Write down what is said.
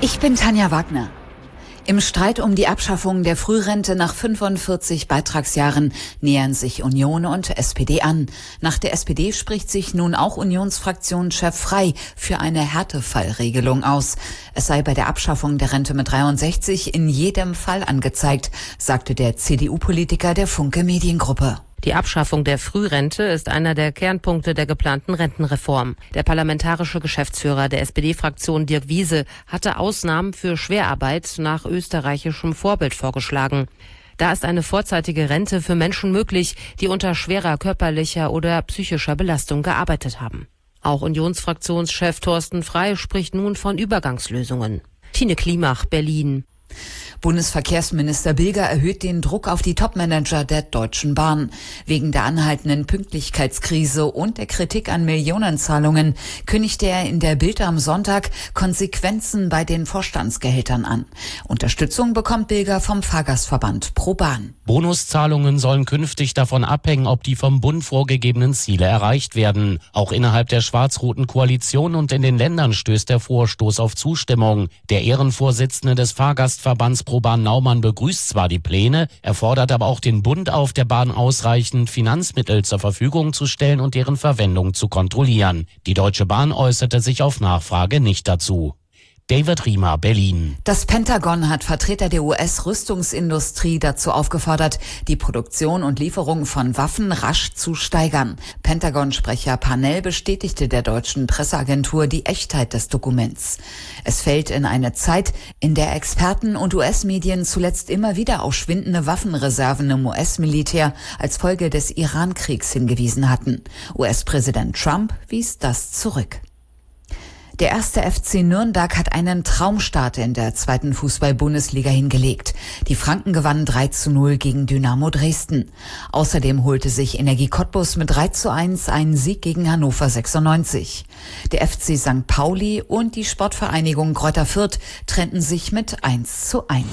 Ich bin Tanja Wagner. Im Streit um die Abschaffung der Frührente nach 45 Beitragsjahren nähern sich Union und SPD an. Nach der SPD spricht sich nun auch Unionsfraktionschef Frey für eine Härtefallregelung aus. Es sei bei der Abschaffung der Rente mit 63 in jedem Fall angezeigt, sagte der CDU-Politiker der Funke Mediengruppe. Die Abschaffung der Frührente ist einer der Kernpunkte der geplanten Rentenreform. Der parlamentarische Geschäftsführer der SPD-Fraktion Dirk Wiese hatte Ausnahmen für Schwerarbeit nach österreichischem Vorbild vorgeschlagen. Da ist eine vorzeitige Rente für Menschen möglich, die unter schwerer körperlicher oder psychischer Belastung gearbeitet haben. Auch Unionsfraktionschef Thorsten Frey spricht nun von Übergangslösungen. Tine Klimach, Berlin. Bundesverkehrsminister Bilger erhöht den Druck auf die Topmanager der Deutschen Bahn. Wegen der anhaltenden Pünktlichkeitskrise und der Kritik an Millionenzahlungen kündigte er in der Bild am Sonntag Konsequenzen bei den Vorstandsgehältern an. Unterstützung bekommt Bilger vom Fahrgastverband ProBahn. Bonuszahlungen sollen künftig davon abhängen, ob die vom Bund vorgegebenen Ziele erreicht werden. Auch innerhalb der schwarz-roten Koalition und in den Ländern stößt der Vorstoß auf Zustimmung. Der Ehrenvorsitzende des Fahrgastverbands ProBahn Naumann begrüßt zwar die Pläne, er fordert aber auch den Bund auf, der Bahn ausreichend Finanzmittel zur Verfügung zu stellen und deren Verwendung zu kontrollieren. Die Deutsche Bahn äußerte sich auf Nachfrage nicht dazu. David Riemer, Berlin. Das Pentagon hat Vertreter der US-Rüstungsindustrie dazu aufgefordert, die Produktion und Lieferung von Waffen rasch zu steigern. Pentagon-Sprecher Parnell bestätigte der deutschen Presseagentur die Echtheit des Dokuments. Es fällt in eine Zeit, in der Experten und US-Medien zuletzt immer wieder auf schwindende Waffenreserven im US-Militär als Folge des Iran-Kriegs hingewiesen hatten. US-Präsident Trump wies das zurück. Der erste FC Nürnberg hat einen Traumstart in der zweiten Fußball-Bundesliga hingelegt. Die Franken gewannen 3:0 gegen Dynamo Dresden. Außerdem holte sich Energie Cottbus mit 3:1 einen Sieg gegen Hannover 96. Der FC St. Pauli und die Sportvereinigung Greuther Fürth trennten sich mit 1:1.